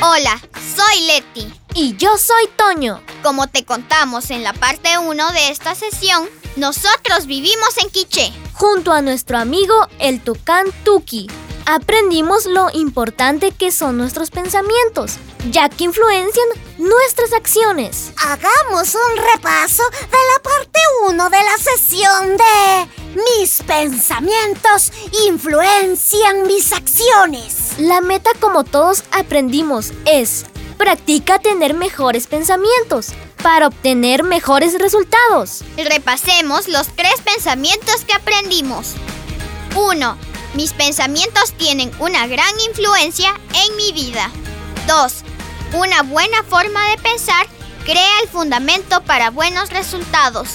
Hola, soy Leti. Y yo soy Toño. Como te contamos en la parte 1 de esta sesión, nosotros vivimos en Quiché. Junto a nuestro amigo el tucán Tuki, aprendimos lo importante que son nuestros pensamientos, ya que influencian nuestras acciones. Hagamos un repaso de la parte 1 de la sesión de Mis pensamientos influencian mis acciones. La meta, como todos aprendimos, es practica tener mejores pensamientos para obtener mejores resultados. Repasemos los 3 pensamientos que aprendimos. 1. Mis pensamientos tienen una gran influencia en mi vida. 2. Una buena forma de pensar crea el fundamento para buenos resultados.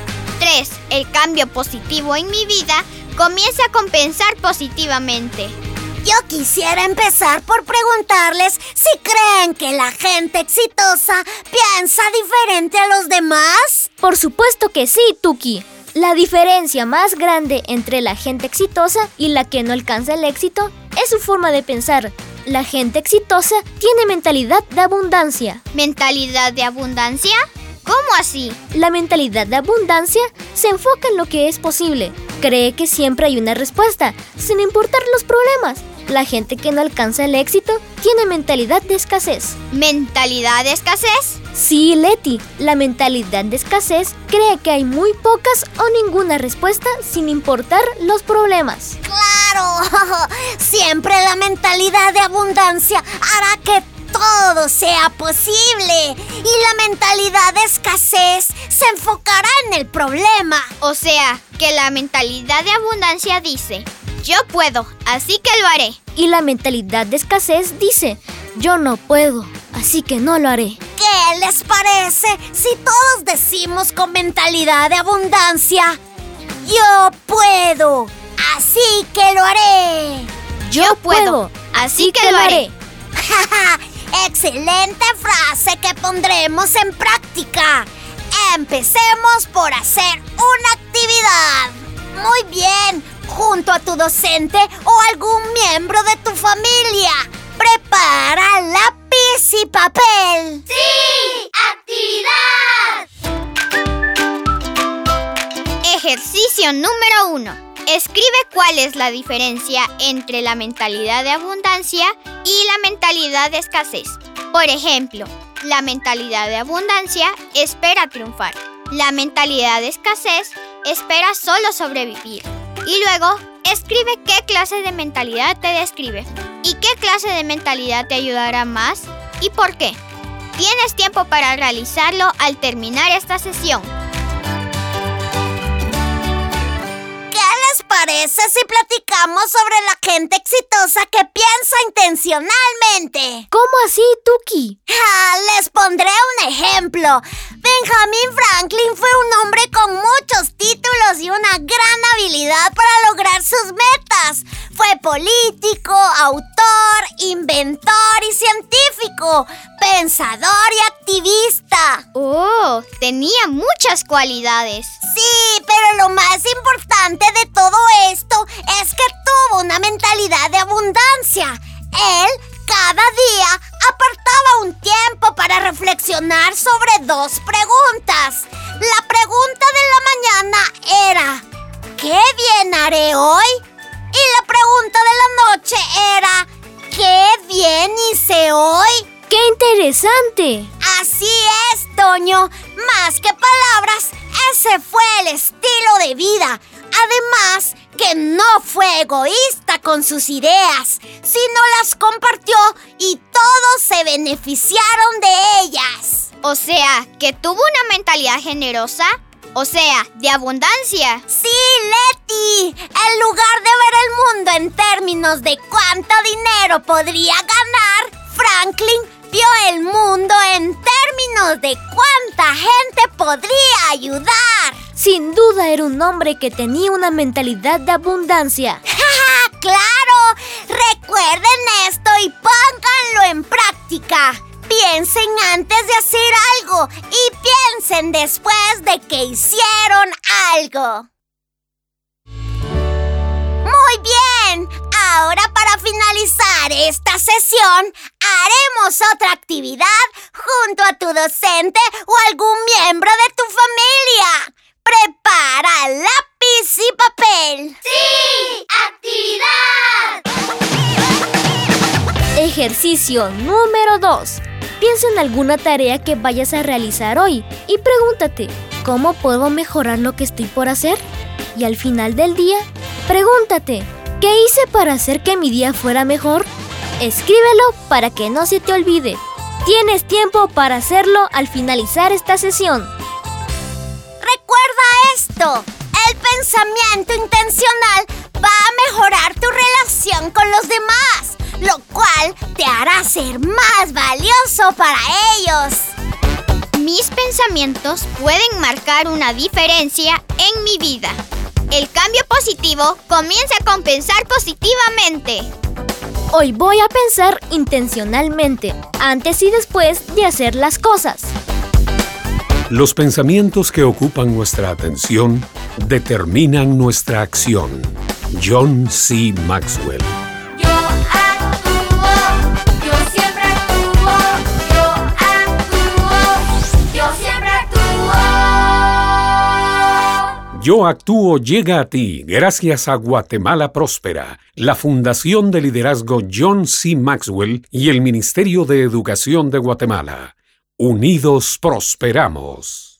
3. El cambio positivo en mi vida comienza a compensar positivamente. Yo quisiera empezar por preguntarles si creen que la gente exitosa piensa diferente a los demás. Por supuesto que sí, Tuki. La diferencia más grande entre la gente exitosa y la que no alcanza el éxito es su forma de pensar. La gente exitosa tiene mentalidad de abundancia. ¿Mentalidad de abundancia? ¿Cómo así? La mentalidad de abundancia se enfoca en lo que es posible. Cree que siempre hay una respuesta, sin importar los problemas. La gente que no alcanza el éxito tiene mentalidad de escasez. ¿Mentalidad de escasez? Sí, Leti. La mentalidad de escasez cree que hay muy pocas o ninguna respuesta sin importar los problemas. ¡Claro! Siempre la mentalidad de abundancia hará que todo sea posible. Y la mentalidad de escasez se enfocará en el problema. O sea, que la mentalidad de abundancia dice: yo puedo, así que lo haré. Y la mentalidad de escasez dice: yo no puedo, así que no lo haré. ¿Qué les parece si todos decimos con mentalidad de abundancia: yo puedo, así que lo haré? Yo puedo, así que lo haré. ¡Excelente frase que pondremos en práctica! Empecemos por hacer una actividad. Muy bien, junto a tu docente o algún miembro de tu familia. Prepara lápiz y papel. ¡Sí! ¡Actividad! Ejercicio número 1. Escribe cuál es la diferencia entre la mentalidad de abundancia y la mentalidad de escasez. Por ejemplo, la mentalidad de abundancia espera triunfar. La mentalidad de escasez espera solo sobrevivir. Y luego, escribe qué clase de mentalidad te describe y qué clase de mentalidad te ayudará más y por qué. Tienes tiempo para realizarlo al terminar esta sesión. ¿Qué les parece si platicamos sobre la gente exitosa que piensa intencionalmente? ¿Cómo así, Tuki? Les pondré un ejemplo. Benjamin Franklin fue un hombre con muchos títulos y una gran habilidad para lograr sus metas. Fue político, autor, inventor y científico, pensador y activista. ¡Oh! Tenía muchas cualidades. Sí, pero lo más importante de todo esto es que tuvo una mentalidad de abundancia. Él cada día apartaba un tiempo para reflexionar sobre 2 preguntas. La pregunta de la mañana era: ¿qué bien haré hoy? Y la pregunta de la noche era: ¿qué bien hice hoy? ¡Qué interesante! Así es, Toño. Más que palabras, ese fue el estilo de vida. Además, que no fue egoísta con sus ideas, sino las compartió y todos se beneficiaron de ellas. O sea, que tuvo una mentalidad generosa, o sea, de abundancia. Sí, Leti. En lugar de ver el mundo en términos de cuánto dinero podría ganar, Franklin vio el mundo en términos de cuánta gente podría ayudar. Sin duda era un hombre que tenía una mentalidad de abundancia. ¡Ja! ¡Claro! Recuerden esto y pónganlo en práctica. Piensen antes de hacer algo y piensen después de que hicieron algo. Muy bien. Ahora, para finalizar finalizar esta sesión, haremos otra actividad junto a tu docente o algún miembro de tu familia. ¡Prepara lápiz y papel! ¡Sí! ¡Actividad! Ejercicio número 2. Piensa en alguna tarea que vayas a realizar hoy y pregúntate, ¿cómo puedo mejorar lo que estoy por hacer? Y al final del día, pregúntate, ¿qué hice para hacer que mi día fuera mejor? Escríbelo para que no se te olvide. Tienes tiempo para hacerlo al finalizar esta sesión. Recuerda esto, el pensamiento intencional va a mejorar tu relación con los demás, lo cual te hará ser más valioso para ellos. Mis pensamientos pueden marcar una diferencia en mi vida. El cambio positivo comienza con pensar positivamente. Hoy voy a pensar intencionalmente, antes y después de hacer las cosas. Los pensamientos que ocupan nuestra atención determinan nuestra acción. John C. Maxwell. Yo actúo, yo siempre actúo, yo actúo, yo siempre actúo. Yo actúo llega a ti gracias a Guatemala Próspera, la Fundación de Liderazgo John C. Maxwell y el Ministerio de Educación de Guatemala. Unidos prosperamos.